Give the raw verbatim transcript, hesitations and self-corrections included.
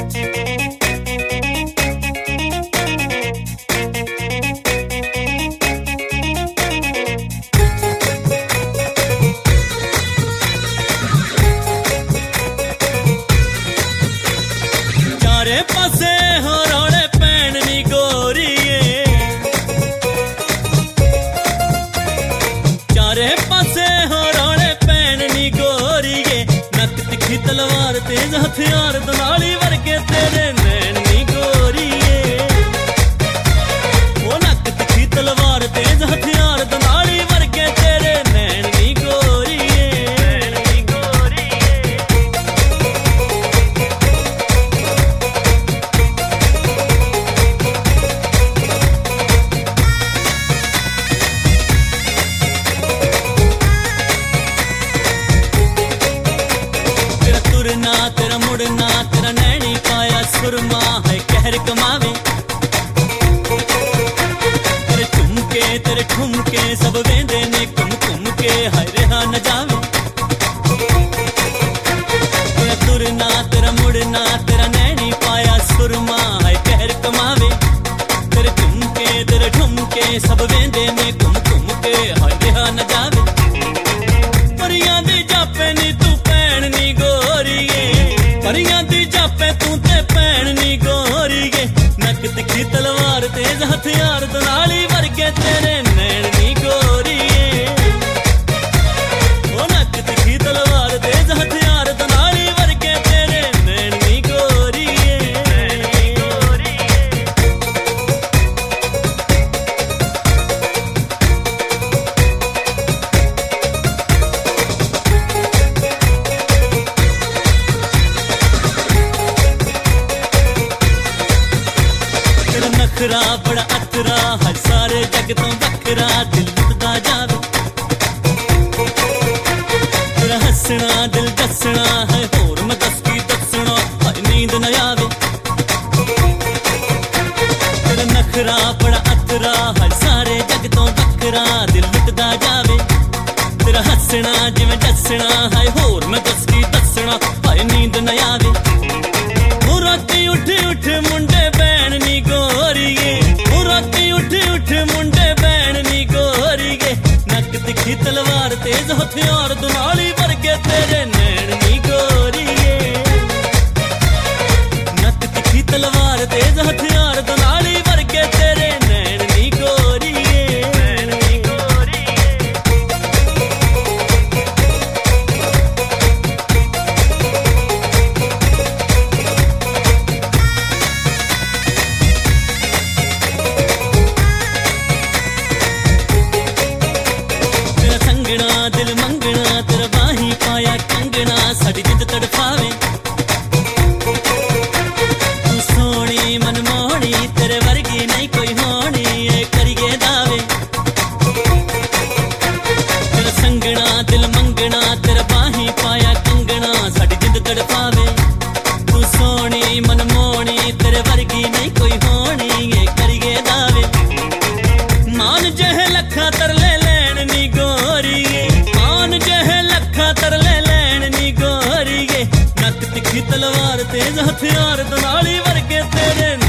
चारे पासे हो रौले पैण नी गोरीए, चारे पासे हो रौले पैण नी गोरीए। नक तिखी तलवार तेज हथियार दनाली वर्गे तेरे नैन नी गोरीए। ओ नक तिखी तलवार तेज हथियार दनाली वर्गे तेरे नैन नी गोरीए, नैन नी गोरीए। तेरा तुरना तेरा मुड़ना तेरा नैनी पाया सुरमा है कहर कमावे। तेरे ठुमके तेरे ठुमके सब वेंदे ने घुम घुम के हाय रहा न जावे। तेरा तुरना तेरा मुड़ना तेरा नैनी पाया सुरमा है कहर कमावे। तेरे ठुमके तेरे ठुमके सब वेंदे ने घुम घुम के हाय रहा न जावे। परियां दी जापे नी तू पैण नी गोरीए, परियां दी जापे तू ते पैण नी गोरीए। नक तिखी तलवार तेज हथियार दनाली वर्गे तेरे नैन नी गोरीए। ओ नक तिखी तलवार तेज हथियार दनाली वर्गे तेरे नैन नी गोरीए, नैन नी गोरीए। तेरा नखरा बड़ा अतरा हर सारे जग तो बखरा दिल लुटदा जावे। तेरा हसना दिल दसना है होर मैं दस की दसना हाय नींद न आवे। तेरा नखरा बड़ा अतरा हर सारे जग तो बखरा दिल लुटदा जावे। तेरा हसना जिवें दसना है होर मैं दस की दसना हाय नींद न आवे। ओ राती उठ उठ मुंडे बैण नी गोरीए, ओ राती उठ उठ मुंडे बैण नी गोरीए। नक तिखी तलवार तेज हथियार दुनाली वर्गे तेरे नैन नी गोरीए। नक तिखी तलवार तेज हथियार दुनाली वर्गे तेरे नैन नी गोरीए, नैन नी गोरीए। तेरा संगना दिल मंगना तेरा बाही पाया कंगना साडी जिंद तड़फावे। तू सोहनी मनमोहनी तेरे वर्गी नहीं कोई होनी ए करिए दावे। तेरा संगना दिल मंगना तेरा बाही पाया कंगना साडी जिंद तड़फावे। तू सोहनी मनमोहनी तेरे वर्गी नहीं कोई होनी ए करिए दावे। मान जह लखा तरले लैण नी गोरीए, मान जह लखा तरले लैण नी गोरीए। नक तिखी तलवार तेज हथियार दनाली वर्गे तेरे